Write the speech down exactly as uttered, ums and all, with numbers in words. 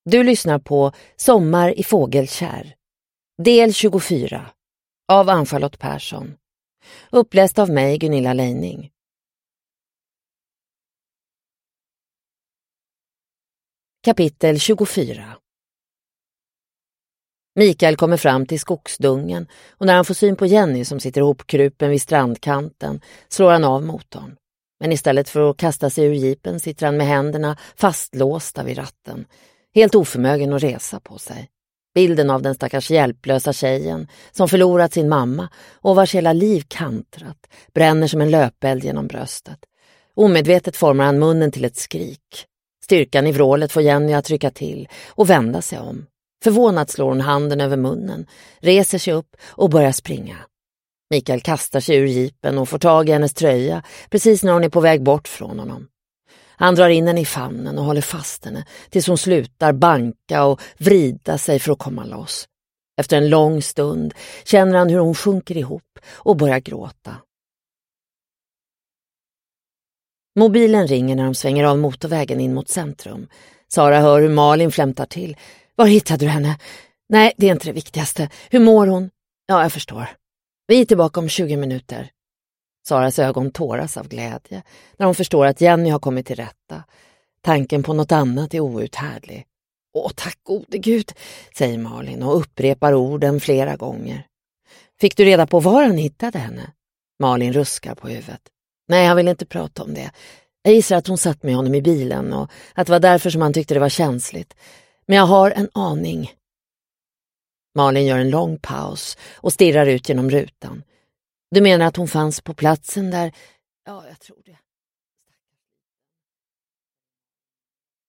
Du lyssnar på Sommar i Fågelkär, del tjugofyra, av Ann-Charlotte Persson. Uppläst av mig, Gunilla Leining. Kapitel tjugofyra. Mikael kommer fram till skogsdungen och när han får syn på Jenny som sitter ihopkrupen vid strandkanten slår han av motorn. Men istället för att kasta sig ur jeepen sitter han med händerna fastlåsta vid ratten, helt oförmögen att resa på sig. Bilden av den stackars hjälplösa tjejen som förlorat sin mamma och vars hela liv kantrat bränner som en löpeld genom bröstet. Omedvetet formar han munnen till ett skrik. Styrkan i vrålet får Jenny att trycka till och vända sig om. Förvånat slår hon handen över munnen, reser sig upp och börjar springa. Mikael kastar sig ur jeepen och får tag i hennes tröja precis när hon är på väg bort från honom. Han drar in henne i famnen och håller fast henne tills hon slutar banka och vrida sig för att komma loss. Efter en lång stund känner han hur hon sjunker ihop och börjar gråta. Mobilen ringer när de svänger av motorvägen in mot centrum. Sara hör hur Malin flämtar till. Var hittade du henne? Nej, det är inte det viktigaste. Hur mår hon? Ja, jag förstår. Vi är tillbaka om tjugo minuter. Saras ögon tåras av glädje när hon förstår att Jenny har kommit till rätta. Tanken på något annat är outhärdlig. Åh, tack gode Gud, säger Malin och upprepar orden flera gånger. Fick du reda på var han hittade henne? Malin ruskar på huvudet. Nej, han vill inte prata om det. Jag gissar att hon satt med honom i bilen och att det var därför som han tyckte det var känsligt. Men jag har en aning. Malin gör en lång paus och stirrar ut genom rutan. Du menar att hon fanns på platsen där? Ja, jag tror det.